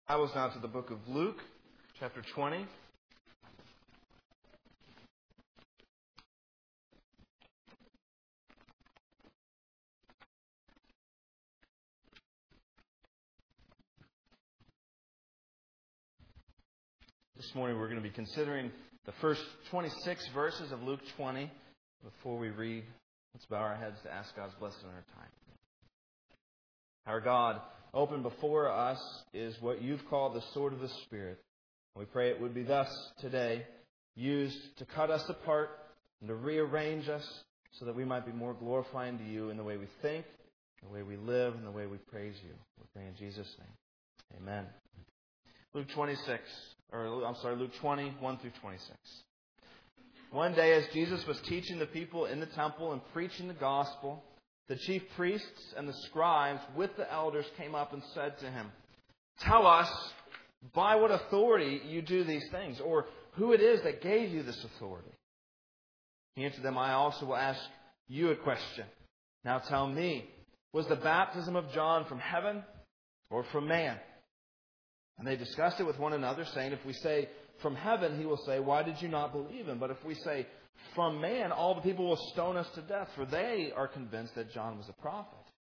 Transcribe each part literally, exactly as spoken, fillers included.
Bibles now to the book of Luke, chapter twenty. This morning we're going to be considering the first twenty-six verses of Luke twenty. Before we read, let's bow our heads to ask God's blessing on our time. Our God, open before us is what you've called the sword of the Spirit. We pray it would be thus today used to cut us apart and to rearrange us so that we might be more glorifying to you in the way we think, the way we live, and the way we praise you. We pray in Jesus' name. Amen. Luke twenty-six, or I'm sorry, Luke twenty, one through twenty-six. One day as Jesus was teaching the people in the temple and preaching the gospel, the chief priests and the scribes with the elders came up and said to him, "Tell us by what authority you do these things, or who it is that gave you this authority." He answered them, "I also will ask you a question. Now tell me, was the baptism of John from heaven or from man?" And they discussed it with one another, saying, "If we say from heaven," he will say, "Why did you not believe him? But if we say from man, all the people will stone us to death, for they are convinced that John was a prophet."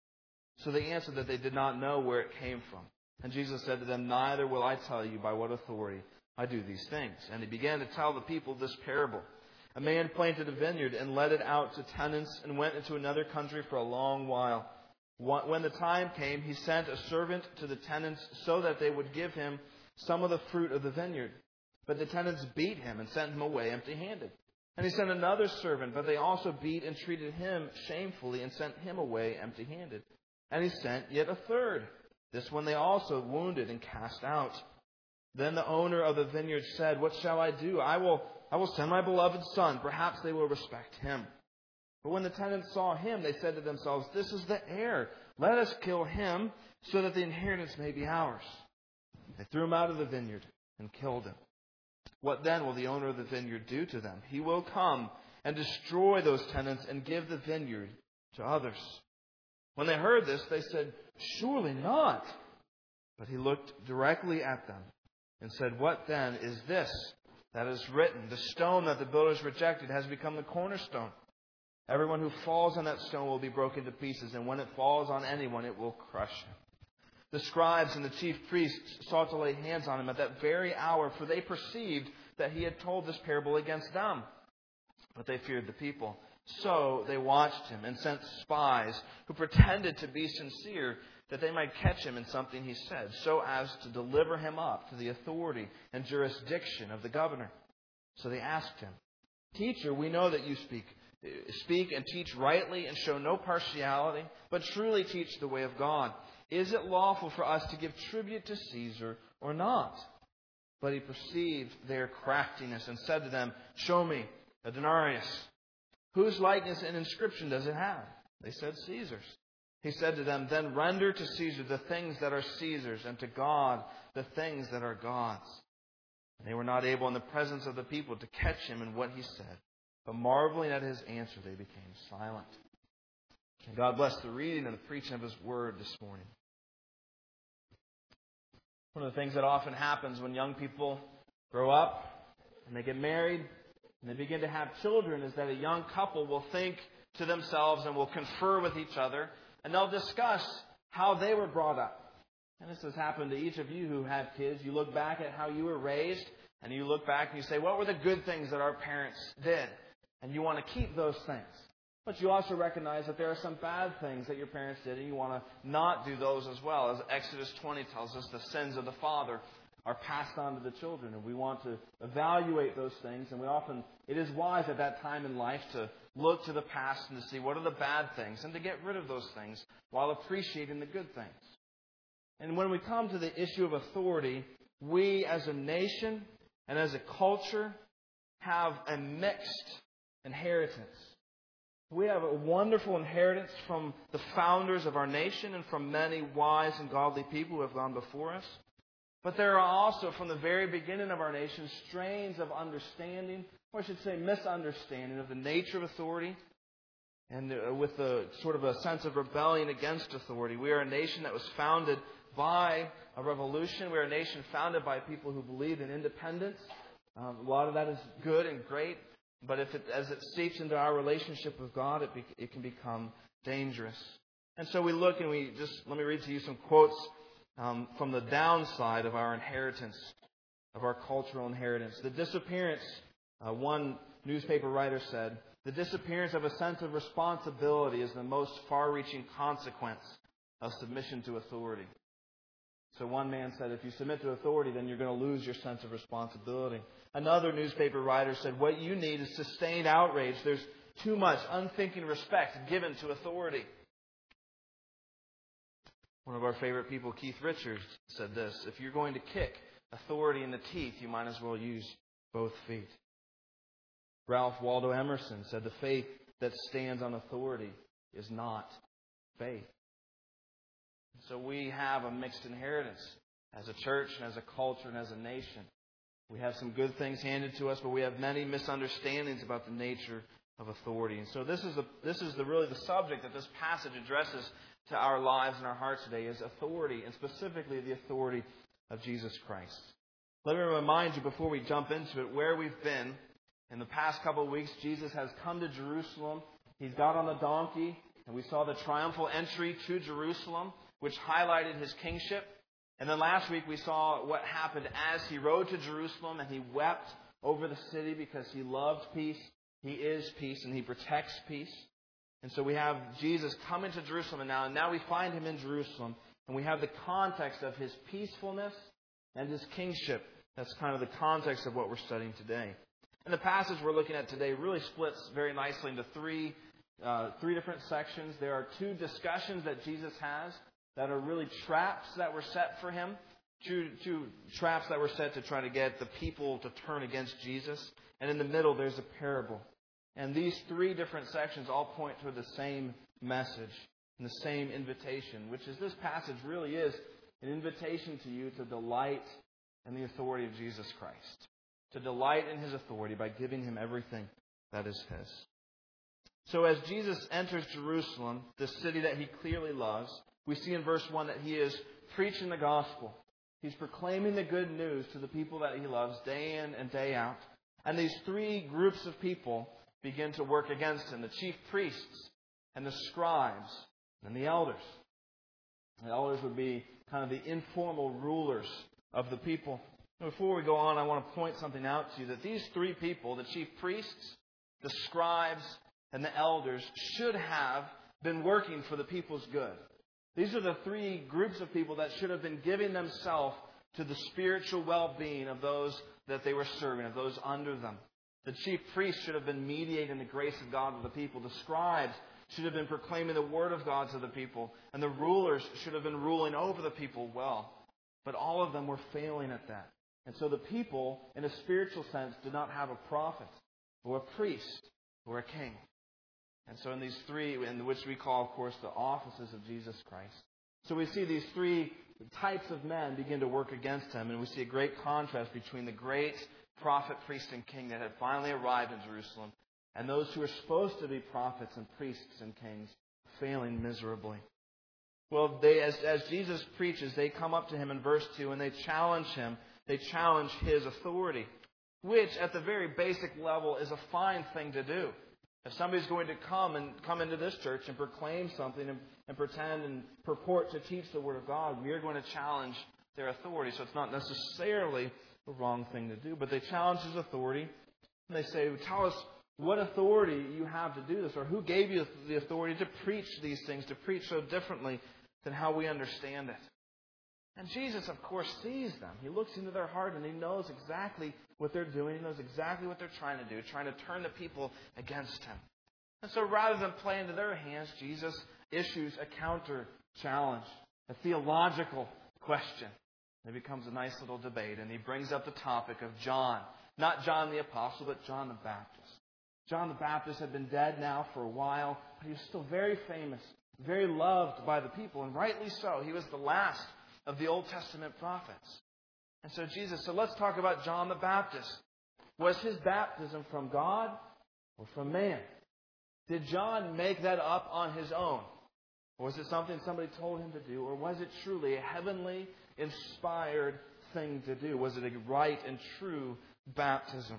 So they answered that they did not know where it came from. And Jesus said to them, "Neither will I tell you by what authority I do these things." And he began to tell the people this parable. A man planted a vineyard and let it out to tenants and went into another country for a long while. When the time came, he sent a servant to the tenants so that they would give him some of the fruit of the vineyard. But the tenants beat him and sent him away empty-handed. And he sent another servant, but they also beat and treated him shamefully and sent him away empty-handed. And he sent yet a third. This one they also wounded and cast out. Then the owner of the vineyard said, "What shall I do? I will, I will send my beloved son. Perhaps they will respect him." But when the tenants saw him, they said to themselves, "This is the heir. Let us kill him so that the inheritance may be ours." They threw him out of the vineyard and killed him. What then will the owner of the vineyard do to them? He will come and destroy those tenants and give the vineyard to others. When they heard this, they said, "Surely not." But he looked directly at them and said, "What then is this that is written? The stone that the builders rejected has become the cornerstone. Everyone who falls on that stone will be broken to pieces, and when it falls on anyone, it will crush him." The scribes and the chief priests sought to lay hands on him at that very hour, for they perceived that he had told this parable against them. But they feared the people. So they watched him and sent spies who pretended to be sincere, that they might catch him in something he said, so as to deliver him up to the authority and jurisdiction of the governor. So they asked him, "Teacher, we know that you speak Speak and teach rightly and show no partiality, but truly teach the way of God. Is it lawful for us to give tribute to Caesar or not?" But he perceived their craftiness and said to them, "Show me a denarius. Whose likeness and inscription does it have?" They said, "Caesar's." He said to them, "Then render to Caesar the things that are Caesar's, and to God the things that are God's." And they were not able in the presence of the people to catch him in what he said. But marveling at his answer, they became silent. And God bless the reading and the preaching of his word this morning. One of the things that often happens when young people grow up and they get married and they begin to have children is that a young couple will think to themselves and will confer with each other, and they'll discuss how they were brought up. And this has happened to each of you who have kids. You look back at how you were raised, and you look back and you say, "What were the good things that our parents did?" And you want to keep those things. But you also recognize that there are some bad things that your parents did, and you want to not do those as well. As Exodus twenty tells us, the sins of the father are passed on to the children. And we want to evaluate those things. And we often, it is wise at that time in life to look to the past and to see what are the bad things and to get rid of those things while appreciating the good things. And when we come to the issue of authority, we as a nation and as a culture have a mixed inheritance. We have a wonderful inheritance from the founders of our nation and from many wise and godly people who have gone before us. But there are also, from the very beginning of our nation, strains of understanding, or I should say misunderstanding, of the nature of authority, and with a sort of a sense of rebellion against authority. We are a nation that was founded by a revolution. We're a nation founded by people who believed in independence. Um, a lot of that is good and great. But if it, as it seeps into our relationship with God, it, be, it can become dangerous. And so we look and we just, let me read to you some quotes um, from the downside of our inheritance, of our cultural inheritance. The disappearance, uh, one newspaper writer said, the disappearance of a sense of responsibility is the most far-reaching consequence of submission to authority. So one man said, if you submit to authority, then you're going to lose your sense of responsibility. Another newspaper writer said, what you need is sustained outrage. There's too much unthinking respect given to authority. One of our favorite people, Keith Richards, said this, if you're going to kick authority in the teeth, you might as well use both feet. Ralph Waldo Emerson said, the faith that stands on authority is not faith. So we have a mixed inheritance as a church and as a culture and as a nation. We have some good things handed to us, but we have many misunderstandings about the nature of authority. And so this is the, this is the really the subject that this passage addresses to our lives and our hearts today is authority, and specifically the authority of Jesus Christ. Let me remind you before we jump into it where we've been. In the past couple of weeks, Jesus has come to Jerusalem. He's got on the donkey, and we saw the triumphal entry to Jerusalem, which highlighted His kingship. And then last week we saw what happened as He rode to Jerusalem, and He wept over the city because He loved peace. He is peace, and He protects peace. And so we have Jesus coming to Jerusalem, and now, and now we find Him in Jerusalem, and we have the context of His peacefulness and His kingship. That's kind of the context of what we're studying today. And the passage we're looking at today really splits very nicely into three, uh, three different sections. There are two discussions that Jesus has that are really traps that were set for Him. Two, two traps that were set to try to get the people to turn against Jesus. And in the middle, there's a parable. And these three different sections all point to the same message and the same invitation, which is this passage really is an invitation to you to delight in the authority of Jesus Christ. To delight in His authority by giving Him everything that is His. So as Jesus enters Jerusalem, the city that He clearly loves, we see in verse one that He is preaching the gospel. He's proclaiming the good news to the people that He loves day in and day out. And these three groups of people begin to work against Him. The chief priests and the scribes and the elders. The elders would be kind of the informal rulers of the people. Before we go on, I want to point something out to you, that these three people, the chief priests, the scribes, and the elders, should have been working for the people's good. These are the three groups of people that should have been giving themselves to the spiritual well-being of those that they were serving, of those under them. The chief priests should have been mediating the grace of God to the people. The scribes should have been proclaiming the word of God to the people. And the rulers should have been ruling over the people well. But all of them were failing at that. And so the people, in a spiritual sense, did not have a prophet or a priest or a king. And so in these three, in which we call, of course, the offices of Jesus Christ. So we see these three types of men begin to work against Him. And we see a great contrast between the great prophet, priest, and king that had finally arrived in Jerusalem and those who are supposed to be prophets and priests and kings failing miserably. Well, they, as, as Jesus preaches, they come up to Him in verse two and they challenge Him. They challenge His authority, which at the very basic level is a fine thing to do. If somebody's going to come and come into this church and proclaim something and, and pretend and purport to teach the Word of God, we are going to challenge their authority. So it's not necessarily a wrong thing to do. But they challenge His authority. And they say, tell us what authority you have to do this, or who gave you the authority to preach these things, to preach so differently than how we understand it. And Jesus, of course, sees them. He looks into their heart and He knows exactly what they're doing. He knows exactly what they're trying to do, trying to turn the people against Him. And so rather than play into their hands, Jesus issues a counter challenge, a theological question. It becomes a nice little debate, and He brings up the topic of John. Not John the Apostle, but John the Baptist. John the Baptist had been dead now for a while, but he was still very famous, very loved by the people, and rightly so. He was the last of the Old Testament prophets. And so Jesus said, let's talk about John the Baptist. Was his baptism from God or from man? Did John make that up on his own? Or was it something somebody told him to do? Or was it truly a heavenly, inspired thing to do? Was it a right and true baptism?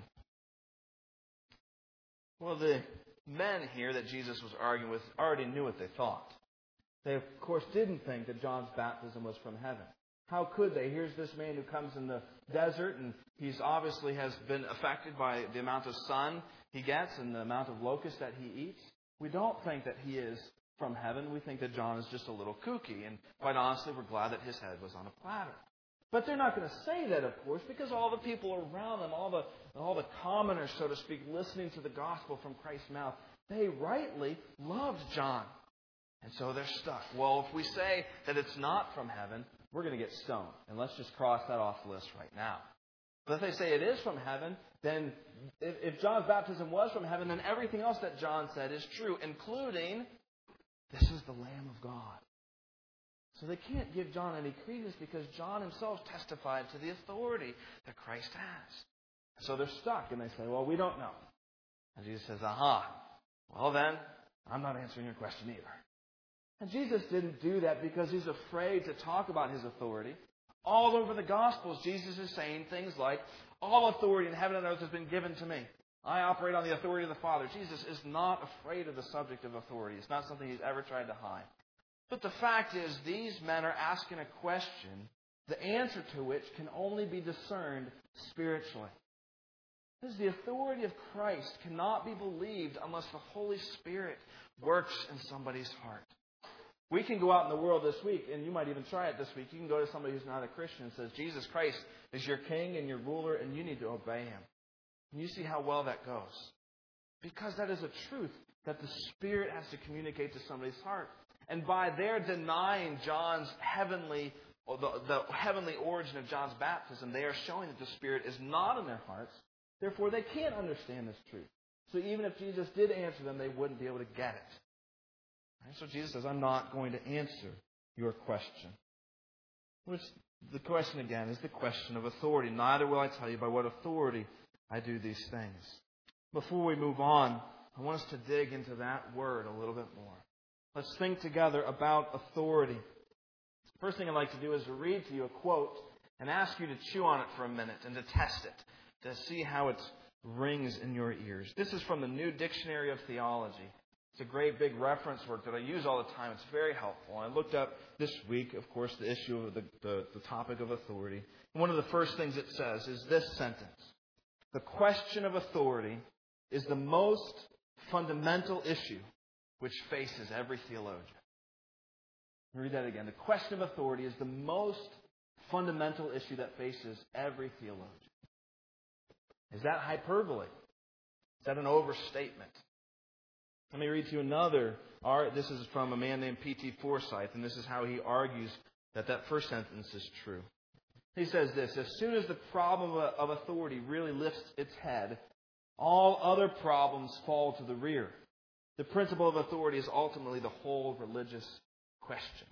Well, the men here that Jesus was arguing with already knew what they thought. They, of course, didn't think that John's baptism was from heaven. How could they? Here's this man who comes in the desert, and he's obviously has been affected by the amount of sun he gets and the amount of locusts that he eats. We don't think that he is from heaven. We think that John is just a little kooky, and quite honestly, we're glad that his head was on a platter. But they're not going to say that, of course, because all the people around them, all the all the commoners, so to speak, listening to the gospel from Christ's mouth, they rightly loved John. And so they're stuck. Well, if we say that it's not from heaven, we're going to get stoned. And let's just cross that off the list right now. But if they say it is from heaven, then if, if John's baptism was from heaven, then everything else that John said is true, including this is the Lamb of God. So they can't give John any credence because John himself testified to the authority that Christ has. So they're stuck and they say, well, we don't know. And Jesus says, aha, well then, I'm not answering your question either. And Jesus didn't do that because he's afraid to talk about his authority. All over the Gospels, Jesus is saying things like, all authority in heaven and earth has been given to me. I operate on the authority of the Father. Jesus is not afraid of the subject of authority. It's not something he's ever tried to hide. But the fact is, these men are asking a question, the answer to which can only be discerned spiritually. This is the authority of Christ cannot be believed unless the Holy Spirit works in somebody's heart. We can go out in the world this week, and you might even try it this week. You can go to somebody who's not a Christian and says, Jesus Christ is your king and your ruler, and you need to obey him. And you see how well that goes. Because that is a truth that the Spirit has to communicate to somebody's heart. And by their denying John's heavenly, or the, the heavenly origin of John's baptism, they are showing that the Spirit is not in their hearts. Therefore, they can't understand this truth. So even if Jesus did answer them, they wouldn't be able to get it. Right? So Jesus says, I'm not going to answer your question. Which the question again is the question of authority. Neither will I tell you by what authority I do these things. Before we move on, I want us to dig into that word a little bit more. Let's think together about authority. First thing I'd like to do is to read to you a quote and ask you to chew on it for a minute and to test it, to see how it rings in your ears. This is from the New Dictionary of Theology. It's a great big reference work that I use all the time. It's very helpful. I looked up this week, of course, the issue of the, the, the topic of authority. And one of the first things it says is this sentence. The question of authority is the most fundamental issue which faces every theologian. Let me read that again. The question of authority is the most fundamental issue that faces every theologian. Is that hyperbole? Is that an overstatement? Let me read to you another. This is from a man named P T Forsyth, and this is how he argues that that first sentence is true. He says this, as soon as the problem of authority really lifts its head, all other problems fall to the rear. The principle of authority is ultimately the whole religious question.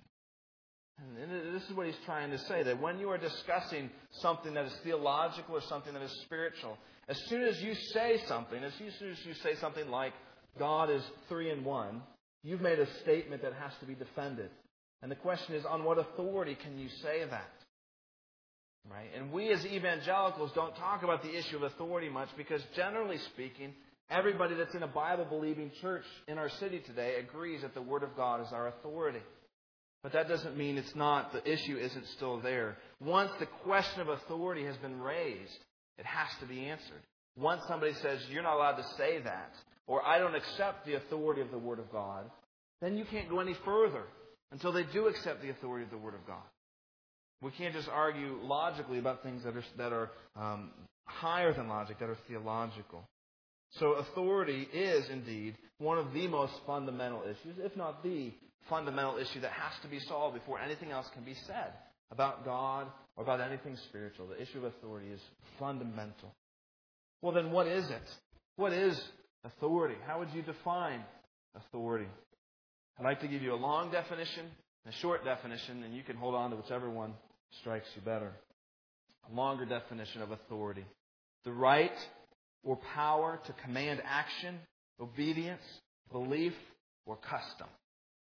And this is what he's trying to say, that when you are discussing something that is theological or something that is spiritual, as soon as you say something, as soon as you say something like, God is three in one, you've made a statement that has to be defended. And the question is, on what authority can you say that? Right? And we as evangelicals don't talk about the issue of authority much because generally speaking, everybody that's in a Bible-believing church in our city today agrees that the Word of God is our authority. But that doesn't mean it's not, the issue isn't still there. Once the question of authority has been raised, it has to be answered. Once somebody says, you're not allowed to say that, or I don't accept the authority of the Word of God, then you can't go any further until they do accept the authority of the Word of God. We can't just argue logically about things that are, that are um, higher than logic, that are theological. So authority is indeed one of the most fundamental issues, if not the fundamental issue that has to be solved before anything else can be said about God or about anything spiritual. The issue of authority is fundamental. Well, then what is it? What is authority? How would you define authority? I'd like to give you a long definition and a short definition, and you can hold on to whichever one strikes you better. A longer definition of authority. The right or power to command action, obedience, belief, or custom.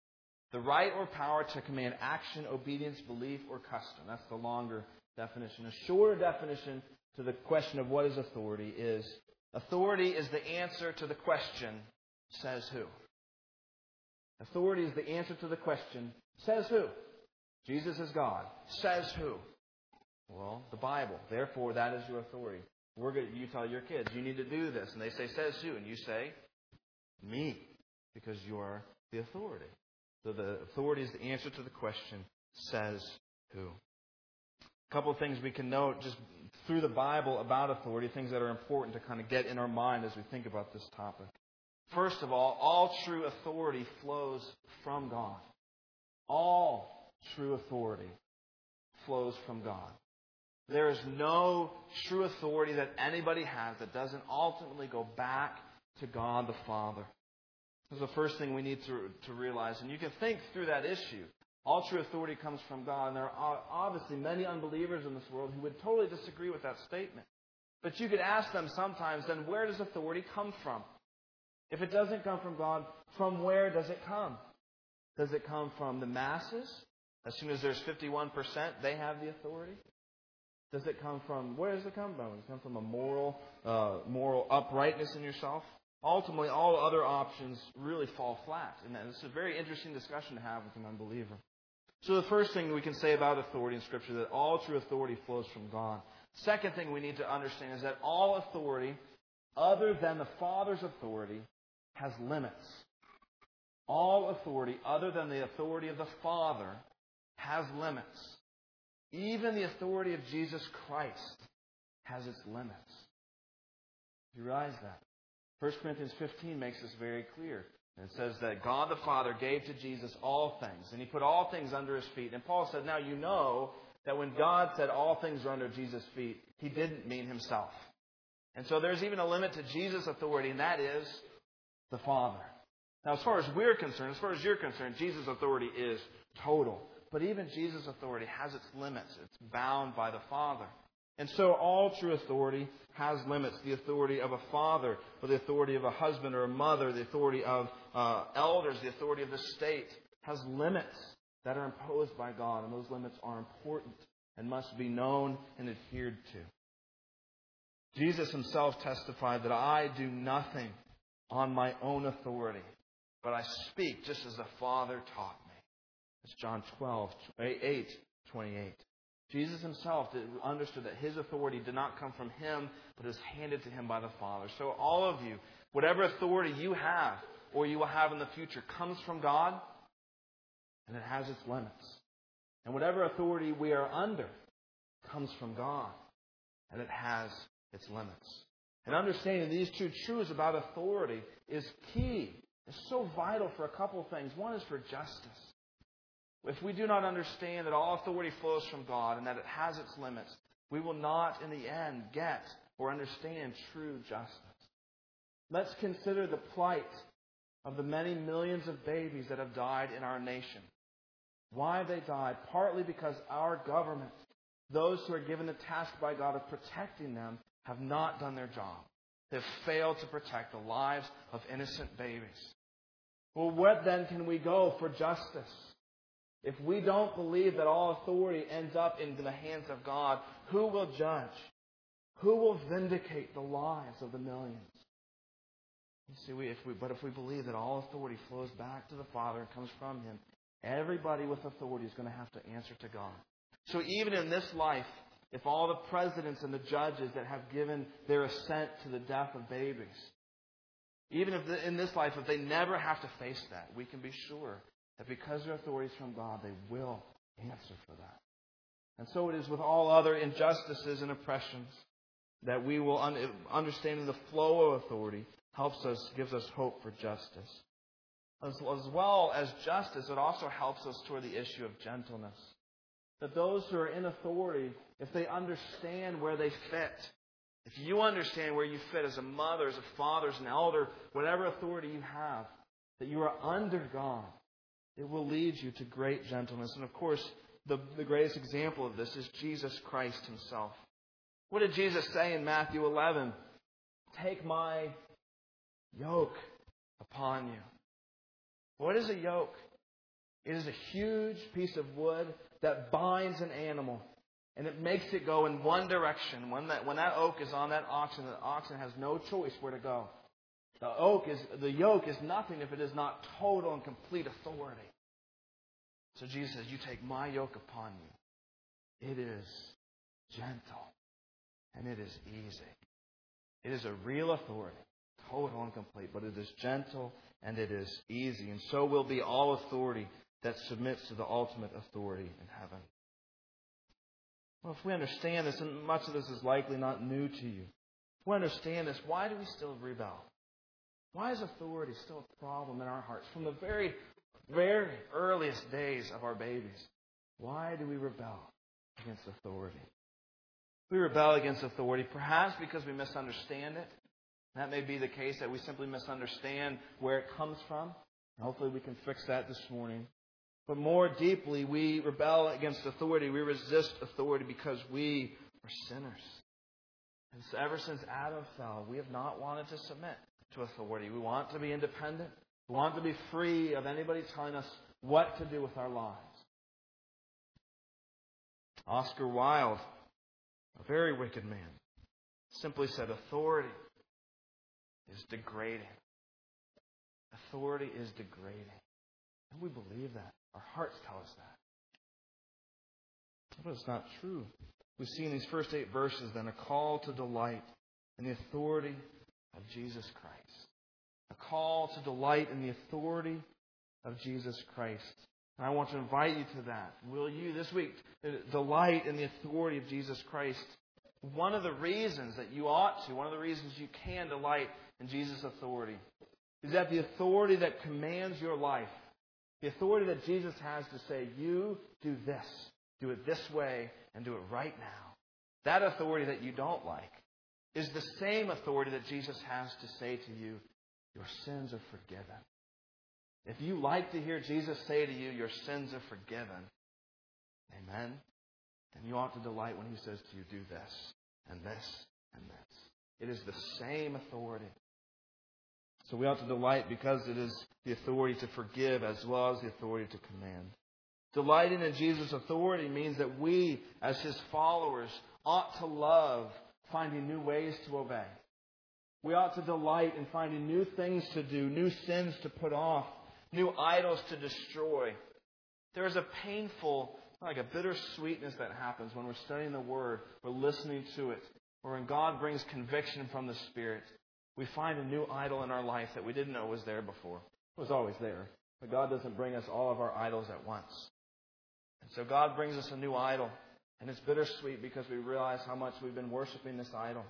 The right or power to command action, obedience, belief, or custom. That's the longer definition. A shorter definition to the question of what is authority is, authority is the answer to the question, says who? Authority is the answer to the question, says who? Jesus is God. Says who? Well, the Bible. Therefore, that is your authority. We're going to, you tell your kids, you need to do this. And they say, says who? And you say, me. Because you are the authority. So the authority is the answer to the question, says who? A couple of things we can note just through the Bible about authority, things that are important to kind of get in our mind as we think about this topic. First of all, all true authority flows from God. All true authority flows from God. There is no true authority that anybody has that doesn't ultimately go back to God the Father. This is the first thing we need to, to realize. And you can think through that issue. All true authority comes from God. And there are obviously many unbelievers in this world who would totally disagree with that statement. But you could ask them sometimes, then where does authority come from? If it doesn't come from God, from where does it come? Does it come from the masses? As soon as there's fifty-one percent, they have the authority? Does it come from, where does it come from? Does it come from a moral, uh, moral uprightness in yourself? Ultimately, all other options really fall flat. And it's a very interesting discussion to have with an unbeliever. So the first thing we can say about authority in Scripture is that all true authority flows from God. Second thing we need to understand is that all authority, other than the Father's authority, has limits. All authority, other than the authority of the Father, has limits. Even the authority of Jesus Christ has its limits. Do you realize that? First Corinthians fifteen makes this very clear. It says that God the Father gave to Jesus all things, and He put all things under His feet. And Paul said, now you know that when God said all things are under Jesus' feet, He didn't mean Himself. And so there's even a limit to Jesus' authority, and that is the Father. Now, as far as we're concerned, as far as you're concerned, Jesus' authority is total. But even Jesus' authority has its limits. It's bound by the Father. And so all true authority has limits. The authority of a father, or the authority of a husband or a mother, the authority of uh, elders, the authority of the state, has limits that are imposed by God. And those limits are important and must be known and adhered to. Jesus Himself testified that I do nothing on my own authority, but I speak just as the Father taught me. It's John twelve, eight, twenty-eight. Jesus Himself understood that His authority did not come from Him, but is handed to Him by the Father. So all of you, whatever authority you have or you will have in the future comes from God, and it has its limits. And whatever authority we are under comes from God, and it has its limits. And understanding these two truths about authority is key. It's so vital for a couple of things. One is for justice. If we do not understand that all authority flows from God and that it has its limits, we will not, in the end, get or understand true justice. Let's consider the plight of the many millions of babies that have died in our nation. Why they died? Partly because our government, those who are given the task by God of protecting them, have not done their job. They've failed to protect the lives of innocent babies. Well, what then can we go for justice? If we don't believe that all authority ends up in the hands of God, who will judge? Who will vindicate the lives of the millions? You see, we, if we, but if we believe that all authority flows back to the Father and comes from Him, everybody with authority is going to have to answer to God. So even in this life, if all the presidents and the judges that have given their assent to the death of babies, even if in this life, if they never have to face that, we can be sure that because their authority is from God, they will answer for that. And so it is with all other injustices and oppressions that we will, un- understanding the flow of authority, helps us, gives us hope for justice. As, as well as justice, it also helps us toward the issue of gentleness. That those who are in authority, if they understand where they fit, if you understand where you fit as a mother, as a father, as an elder, whatever authority you have, that you are under God, it will lead you to great gentleness. And of course, the, the greatest example of this is Jesus Christ Himself. What did Jesus say in Matthew eleven? Take my yoke upon you. What is a yoke? It is a huge piece of wood that binds an animal. And it makes it go in one direction. When that, when that oak is on that oxen, the oxen has no choice where to go. The oak is, the yoke is nothing if it is not total and complete authority. So Jesus says, you take my yoke upon you. It is gentle and it is easy. It is a real authority, total and complete, but it is gentle and it is easy. And so will be all authority that submits to the ultimate authority in heaven. Well, if we understand this, and much of this is likely not new to you, if we understand this, why do we still rebel? Why is authority still a problem in our hearts from the very, very earliest days of our babies? Why do we rebel against authority? We rebel against authority perhaps because we misunderstand it. That may be the case, that we simply misunderstand where it comes from. Hopefully we can fix that this morning. But more deeply, we rebel against authority. We resist authority because we are sinners. And so ever since Adam fell, we have not wanted to submit to authority. We want to be independent. We want to be free of anybody telling us what to do with our lives. Oscar Wilde, a very wicked man, simply said, authority is degrading. Authority is degrading. And we believe that. Our hearts tell us that. But it's not true. We see in these first eight verses then a call to delight in the authority of Jesus Christ. A call to delight in the authority of Jesus Christ. And I want to invite you to that. Will you this week delight in the authority of Jesus Christ? One of the reasons that you ought to, one of the reasons you can delight in Jesus' authority is that the authority that commands your life, the authority that Jesus has to say, you do this, do it this way, and do it right now. That authority that you don't like is the same authority that Jesus has to say to you, your sins are forgiven. If you like to hear Jesus say to you, your sins are forgiven, amen, then you ought to delight when He says to you, do this, and this, and this. It is the same authority. So we ought to delight because it is the authority to forgive as well as the authority to command. Delighting in Jesus' authority means that we, as His followers, ought to love finding new ways to obey. We ought to delight in finding new things to do, new sins to put off, new idols to destroy. There is a painful, like a bitter sweetness that happens when we're studying the Word, we're listening to it, or when God brings conviction from the Spirit. We find a new idol in our life that we didn't know was there before. It was always there. But God doesn't bring us all of our idols at once. And so God brings us a new idol. And it's bittersweet because we realize how much we've been worshiping this idol.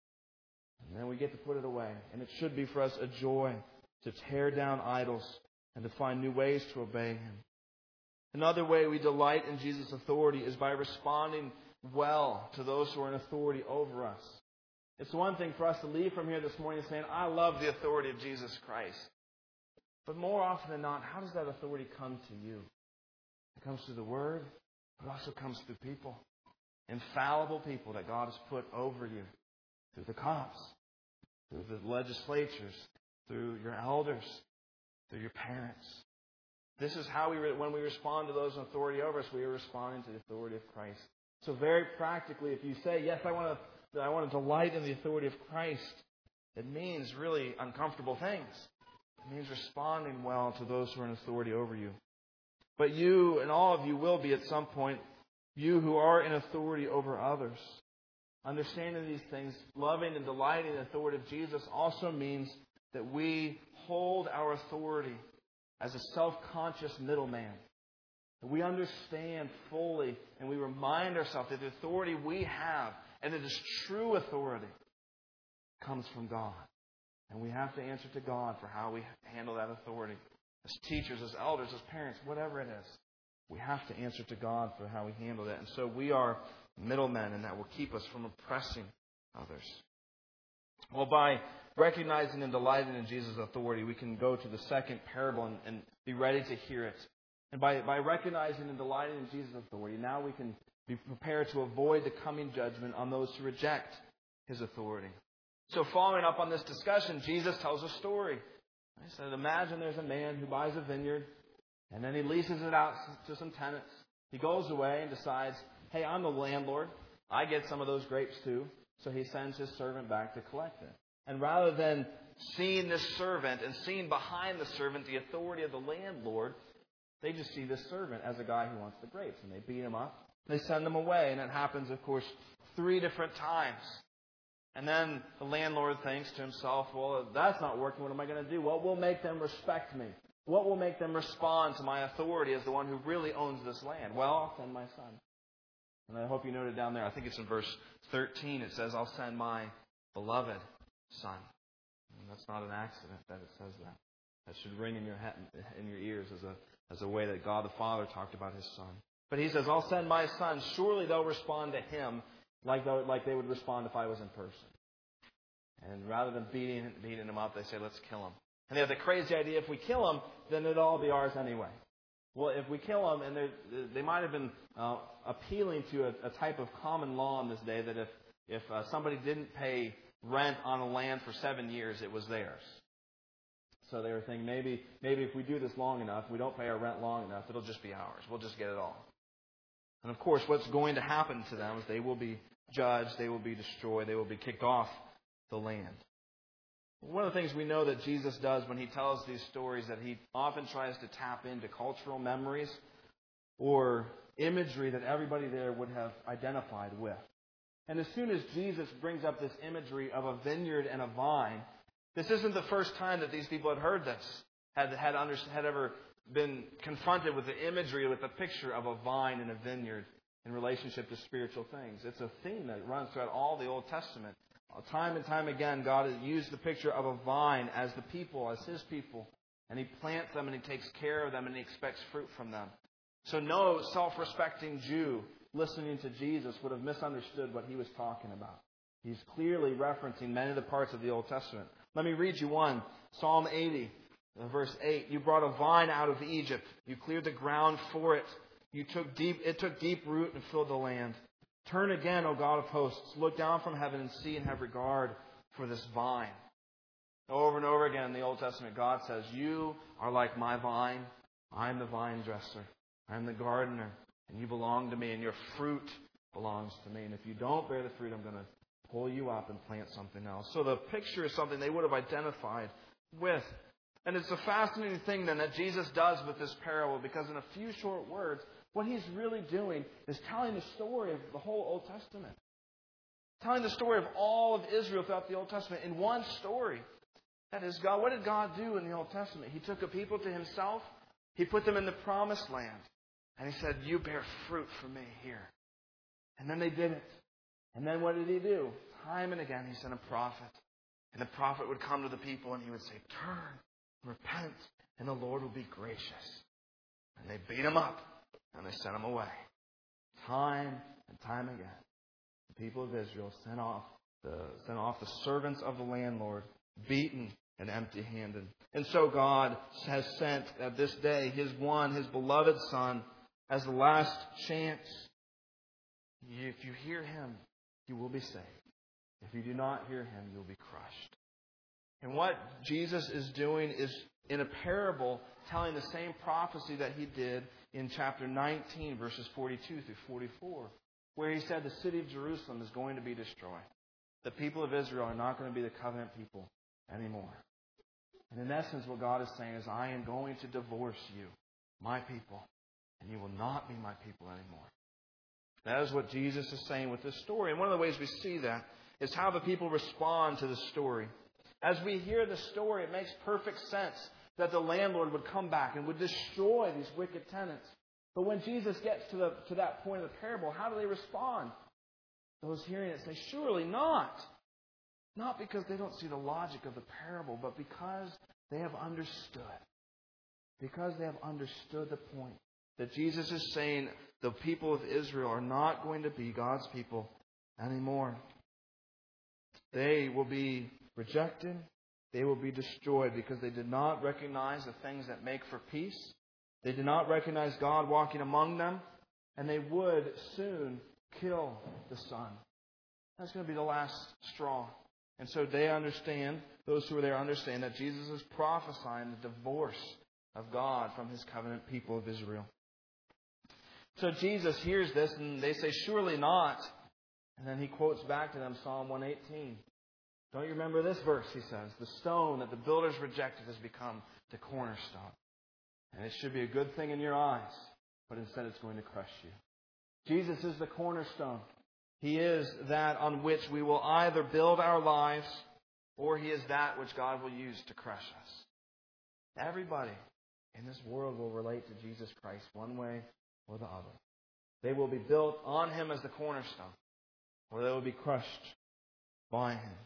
And then we get to put it away. And it should be for us a joy to tear down idols and to find new ways to obey Him. Another way we delight in Jesus' authority is by responding well to those who are in authority over us. It's one thing for us to leave from here this morning saying, I love the authority of Jesus Christ. But more often than not, how does that authority come to you? It comes through the Word, but it also comes through people. Infallible people that God has put over you. Through the cops, through the legislatures, through your elders, through your parents. This is how we, when we respond to those in authority over us, we are responding to the authority of Christ. So very practically, if you say, yes, I want to I want to delight in the authority of Christ, it means really uncomfortable things. It means responding well to those who are in authority over you. But you and all of you will be at some point, you who are in authority over others. Understanding these things, loving and delighting in the authority of Jesus also means that we hold our authority as a self-conscious middleman. That we understand fully and we remind ourselves that the authority we have, and it is true authority, comes from God. And we have to answer to God for how we handle that authority. As teachers, as elders, as parents, whatever it is. We have to answer to God for how we handle that. And so we are middlemen, and that will keep us from oppressing others. Well, by recognizing and delighting in Jesus' authority, we can go to the second parable and, and be ready to hear it. And by, by recognizing and delighting in Jesus' authority, now we can be prepared to avoid the coming judgment on those who reject His authority. So following up on this discussion, Jesus tells a story. He said, imagine there's a man who buys a vineyard, And then he leases it out to some tenants. He goes away and decides, hey, I'm the landlord. I get some of those grapes too. So he sends his servant back to collect it. And rather than seeing this servant and seeing behind the servant the authority of the landlord, they just see this servant as a guy who wants the grapes. And they beat him up. They send him away. And it happens, of course, three different times. And then the landlord thinks to himself, well, if that's not working, what am I going to do? What will make them respect me? What will make them respond to my authority as the one who really owns this land? Well, I'll send my son. And I hope you noted down there, I think it's in verse thirteen, it says, I'll send my beloved son. And that's not an accident that it says that. That should ring in your head, in your ears as a as a way that God the Father talked about His Son. But He says, I'll send my son. Surely they'll respond to Him like they, like they would respond if I was in person. And rather than beating, beating him up, they say, let's kill him. And they have the crazy idea, if we kill him, then it'll all be ours anyway. Well, if we kill him, and they might have been uh, appealing to a, a type of common law in this day that if, if uh, somebody didn't pay rent on a land for seven years, it was theirs. So they were thinking, maybe maybe if we do this long enough, we don't pay our rent long enough, it'll just be ours. We'll just get it all. And of course, what's going to happen to them is they will be judged, they will be destroyed, they will be kicked off the land. One of the things we know that Jesus does when He tells these stories, that He often tries to tap into cultural memories or imagery that everybody there would have identified with. And as soon as Jesus brings up this imagery of a vineyard and a vine, this isn't the first time that these people had heard this, had had, under, had ever been confronted with the imagery, with the picture of a vine and a vineyard in relationship to spiritual things. It's a theme that runs throughout all the Old Testament. Time and time again, God has used the picture of a vine as the people, as His people. And He plants them and He takes care of them and He expects fruit from them. So no self-respecting Jew listening to Jesus would have misunderstood what He was talking about. He's clearly referencing many of the parts of the Old Testament. Let me read you one. Psalm eighty, verse eight. You brought a vine out of Egypt. You cleared the ground for it. You took deep, it took deep root and filled the land. Turn again, O God of hosts. Look down from heaven and see and have regard for this vine. Over and over again in the Old Testament, God says, you are like my vine. I'm the vine dresser. I'm the gardener. And you belong to me. And your fruit belongs to me. And if you don't bear the fruit, I'm going to pull you up and plant something else. So the picture is something they would have identified with. And it's a fascinating thing then that Jesus does with this parable, because in a few short words, what He's really doing is telling the story of the whole Old Testament. Telling the story of all of Israel throughout the Old Testament in one story. That is, God. What did God do in the Old Testament? He took a people to Himself. He put them in the promised land. And He said, you bear fruit for me here. And then they did it. And then what did He do? Time and again, He sent a prophet. And the prophet would come to the people and he would say, turn, repent, and the Lord will be gracious. And they beat Him up. And they sent Him away. Time and time again, the people of Israel sent off the sent off the servants of the landlord, beaten and empty-handed. And so God has sent at this day His one, His beloved Son, as the last chance. If you hear Him, you will be saved. If you do not hear Him, you will be crushed. And what Jesus is doing is, in a parable, telling the same prophecy that He did in chapter nineteen, verses forty-two through forty-four, where He said the city of Jerusalem is going to be destroyed. The people of Israel are not going to be the covenant people anymore. And in essence, what God is saying is, I am going to divorce you, my people, and you will not be my people anymore. That is what Jesus is saying with this story. And one of the ways we see that is how the people respond to the story. As we hear the story, it makes perfect sense that the landlord would come back and would destroy these wicked tenants. But when Jesus gets to the to that point of the parable, how do they respond? Those hearing it say, surely not. Not because they don't see the logic of the parable, but because they have understood. Because they have understood the point that Jesus is saying the people of Israel are not going to be God's people anymore. They will be rejected. They will be destroyed because they did not recognize the things that make for peace. They did not recognize God walking among them. And they would soon kill the Son. That's going to be the last straw. And so they understand, those who are there understand that Jesus is prophesying the divorce of God from His covenant people of Israel. So Jesus hears this and they say, surely not. And then He quotes back to them Psalm one eighteen. Don't you remember this verse? He says, the stone that the builders rejected has become the cornerstone. And it should be a good thing in your eyes, but instead it's going to crush you. Jesus is the cornerstone. He is that on which we will either build our lives, or He is that which God will use to crush us. Everybody in this world will relate to Jesus Christ one way or the other. They will be built on Him as the cornerstone, or they will be crushed by Him.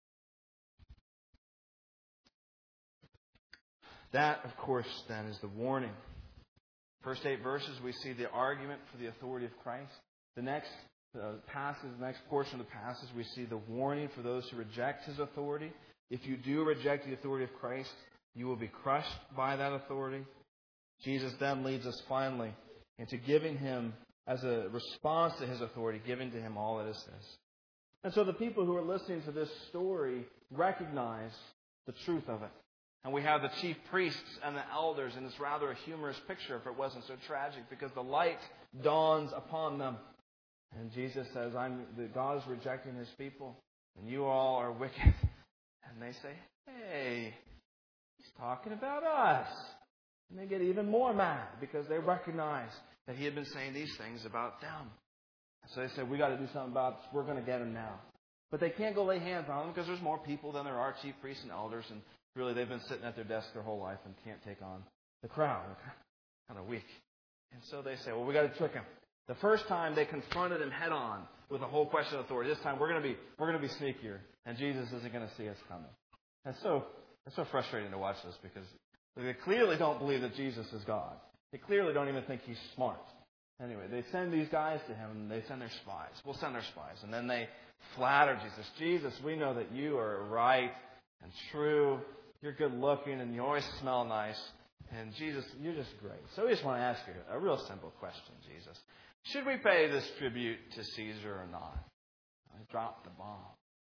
That, of course, then is the warning. First eight verses, we see the argument for the authority of Christ. The next uh, passage, the next portion of the passage, we see the warning for those who reject His authority. If you do reject the authority of Christ, you will be crushed by that authority. Jesus then leads us finally into giving Him, as a response to His authority, giving to Him all that is His. And so the people who are listening to this story recognize the truth of it. And we have the chief priests and the elders, and it's rather a humorous picture if it wasn't so tragic, because the light dawns upon them. And Jesus says, I'm, that God is rejecting His people, and you all are wicked. And they say, hey, He's talking about us. And they get even more mad because they recognize that He had been saying these things about them. So they said, we got to do something about this. We're going to get Him now. But they can't go lay hands on Him because there's more people than there are chief priests and elders, and really, they've been sitting at their desk their whole life and can't take on the crowd. They're kind of weak. And so they say, well, we got to trick Him. The first time they confronted Him head on with the whole question of authority. This time we're going to be we're going to be sneakier, and Jesus isn't going to see us coming. And so it's so frustrating to watch this because they clearly don't believe that Jesus is God. They clearly don't even think He's smart. Anyway, they send these guys to Him, and they send their spies. We'll send their spies, and then they flatter Jesus. Jesus, we know that you are right and true. You're good looking and you always smell nice. And Jesus, you're just great. So we just want to ask you a real simple question, Jesus. Should we pay this tribute to Caesar or not? I dropped the bomb.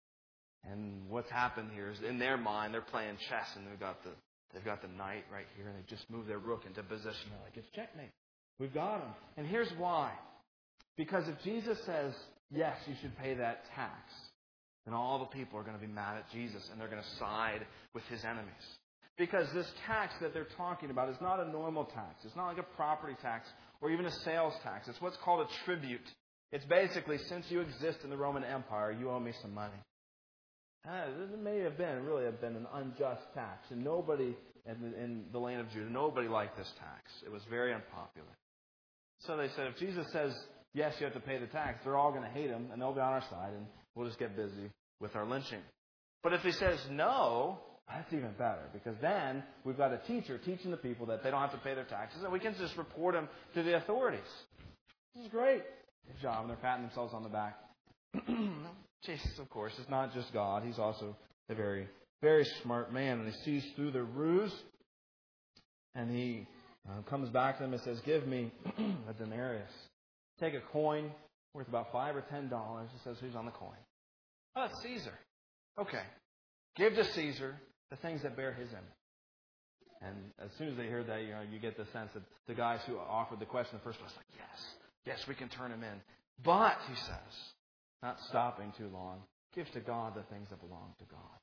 And what's happened here is in their mind, they're playing chess and they've got the they've got the knight right here and they just moved their rook into position. They're like, it's checkmate. We've got him. And here's why. Because if Jesus says, yes, you should pay that tax, then all the people are going to be mad at Jesus and they're going to side with His enemies. Because this tax that they're talking about is not a normal tax. It's not like a property tax or even a sales tax. It's what's called a tribute. It's basically, since you exist in the Roman Empire, you owe me some money. Uh, this may have been, really have been an unjust tax. And nobody in the, in the land of Judah, nobody liked this tax. It was very unpopular. So they said, if Jesus says, yes, you have to pay the tax, they're all going to hate Him and they'll be on our side and we'll just get busy with our lynching. But if He says no, that's even better, because then we've got a teacher teaching the people that they don't have to pay their taxes and we can just report them to the authorities. This is great. Good job. And they're patting themselves on the back. Jesus, of course, is not just God. He's also a very, very smart man. And He sees through their ruse. And He uh, comes back to them and says, give me a denarius. Take a coin worth about five or ten dollars. It says, who's on the coin? Oh, that's Caesar. Okay. Give to Caesar the things that bear his image. And as soon as they heard that, you know, you get the sense that the guys who offered the question in the first place, like, yes, yes, we can turn him in. But, he says, not stopping too long, give to God the things that belong to God.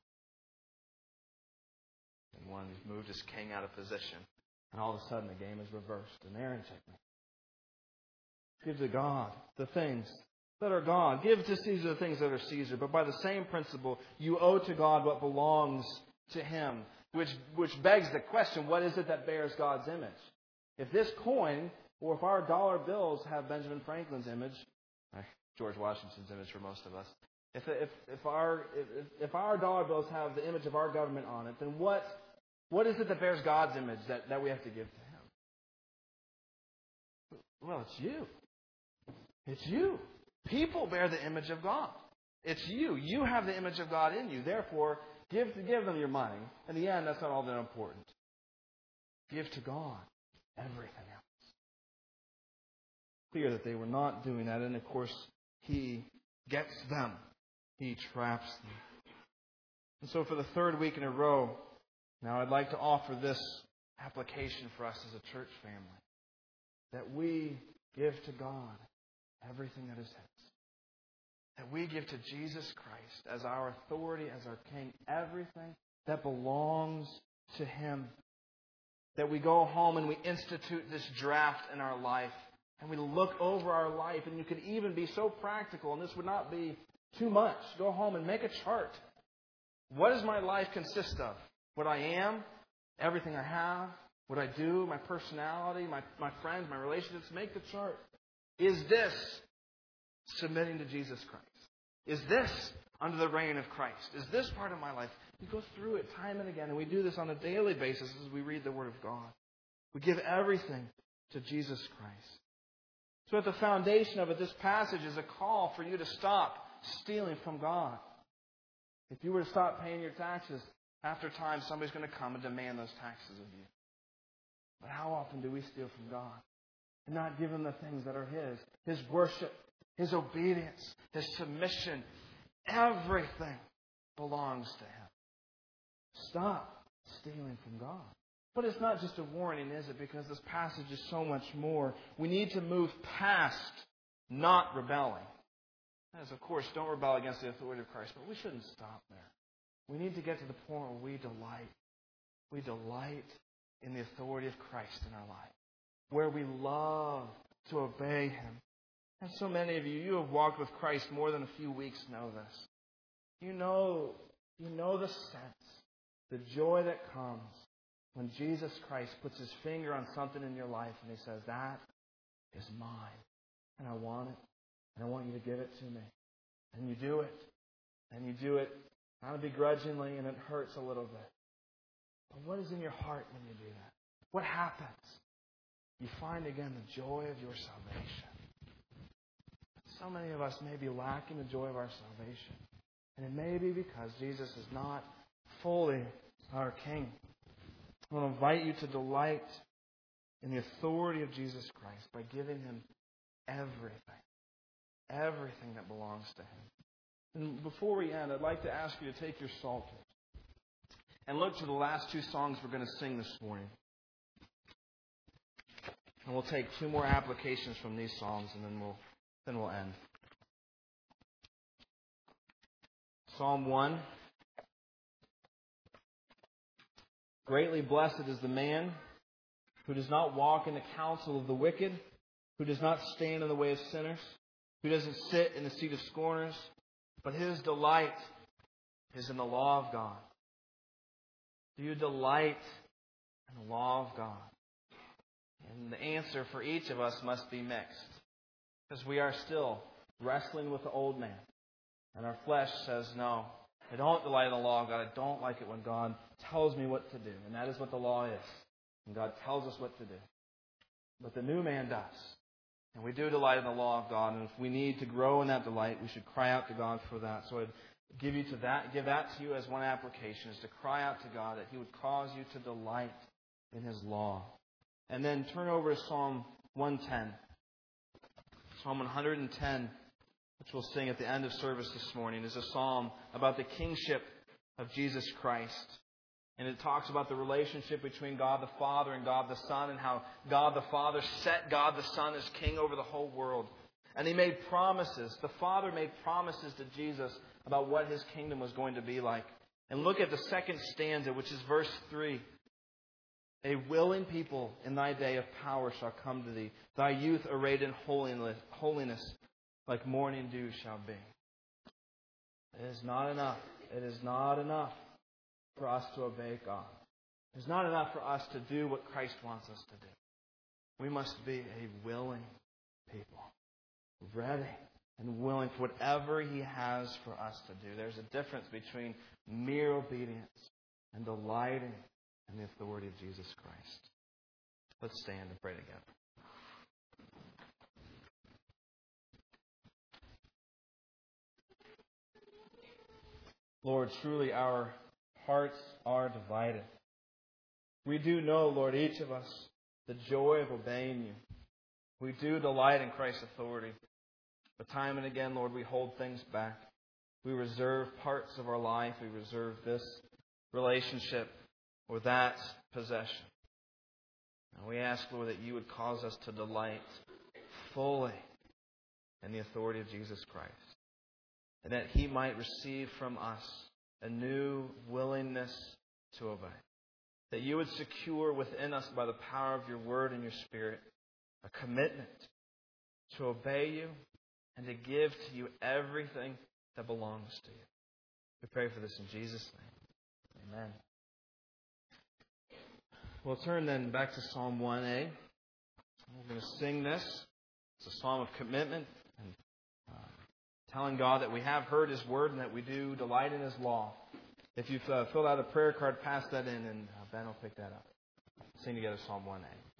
And one, he's moved his king out of position. And all of a sudden, the game is reversed. And they're in checkmate. Give to God the things that are God. Give to Caesar the things that are Caesar. But by the same principle, you owe to God what belongs to Him. Which, which begs the question, what is it that bears God's image? If this coin, or if our dollar bills have Benjamin Franklin's image, George Washington's image for most of us, if, if, if, our, if, if our dollar bills have the image of our government on it, then what, what is it that bears God's image that, that we have to give to Him? Well, it's you. It's you. People bear the image of God. It's you. You have the image of God in you. Therefore, give to give them your money. In the end, that's not all that important. Give to God everything else. Clear that they were not doing that. And of course, He gets them. He traps them. And so for the third week in a row, now I'd like to offer this application for us as a church family. That we give to God everything that is His. That we give to Jesus Christ as our authority, as our King, everything that belongs to Him. That we go home and we institute this draft in our life. And we look over our life. And you could even be so practical, and this would not be too much. Go home and make a chart. What does my life consist of? What I am, everything I have, what I do, my personality, my, my friends, my relationships. Make the chart. Is this submitting to Jesus Christ? Is this under the reign of Christ? Is this part of my life? We go through it time and again, and we do this on a daily basis as we read the Word of God. We give everything to Jesus Christ. So at the foundation of it, this passage is a call for you to stop stealing from God. If you were to stop paying your taxes, after time somebody's going to come and demand those taxes of you. But how often do we steal from God and not give Him the things that are His? His worship, His obedience, His submission. Everything belongs to Him. Stop stealing from God. But it's not just a warning, is it? Because this passage is so much more. We need to move past not rebelling. As of course, don't rebel against the authority of Christ, but we shouldn't stop there. We need to get to the point where we delight. We delight in the authority of Christ in our life. Where we love to obey Him. And so many of you, you have walked with Christ more than a few weeks, know this. You know, you know the sense, the joy that comes when Jesus Christ puts His finger on something in your life and He says, that is mine. And I want it. And I want you to give it to me. And you do it. And you do it kind of begrudgingly, and it hurts a little bit. But what is in your heart when you do that? What happens? You find again the joy of your salvation. So many of us may be lacking the joy of our salvation. And it may be because Jesus is not fully our King. I want to invite you to delight in the authority of Jesus Christ by giving Him everything. Everything that belongs to Him. And before we end, I'd like to ask you to take your psalter and look to the last two songs we're going to sing this morning. And we'll take two more applications from these songs, and then we'll then we'll end. Psalm one. Greatly blessed is the man who does not walk in the counsel of the wicked, who does not stand in the way of sinners, who doesn't sit in the seat of scorners, but his delight is in the law of God. Do you delight in the law of God? And the answer for each of us must be mixed. Because we are still wrestling with the old man. And our flesh says, no, I don't delight in the law of God. I don't like it when God tells me what to do. And that is what the law is. And God tells us what to do. But the new man does. And we do delight in the law of God. And if we need to grow in that delight, we should cry out to God for that. So I'd give you to that, give that to you as one application, is to cry out to God that He would cause you to delight in His law. And then turn over to Psalm one ten. Psalm one ten, which we'll sing at the end of service this morning, is a psalm about the kingship of Jesus Christ. And it talks about the relationship between God the Father and God the Son, and how God the Father set God the Son as king over the whole world. And He made promises. The Father made promises to Jesus about what His kingdom was going to be like. And look at the second stanza, which is verse three. A willing people in thy day of power shall come to thee. Thy youth arrayed in holiness, holiness like morning dew shall be. It is not enough. It is not enough for us to obey God. It is not enough for us to do what Christ wants us to do. We must be a willing people. Ready and willing for whatever He has for us to do. There's a difference between mere obedience and delighting in the authority of Jesus Christ. Let's stand and pray together. Lord, truly our hearts are divided. We do know, Lord, each of us, the joy of obeying You. We do delight in Christ's authority. But time and again, Lord, we hold things back. We reserve parts of our life. We reserve this relationship or that possession. And we ask, Lord, that you would cause us to delight fully in the authority of Jesus Christ, and that He might receive from us a new willingness to obey. That you would secure within us, by the power of your Word and your Spirit, a commitment to obey you and to give to you everything that belongs to you. We pray for this in Jesus' name. Amen. We'll turn then back to Psalm one A. We're going to sing this. It's a psalm of commitment and uh, telling God that we have heard His Word and that we do delight in His law. If you've uh, filled out a prayer card, pass that in and uh, Ben will pick that up. Sing together Psalm one A.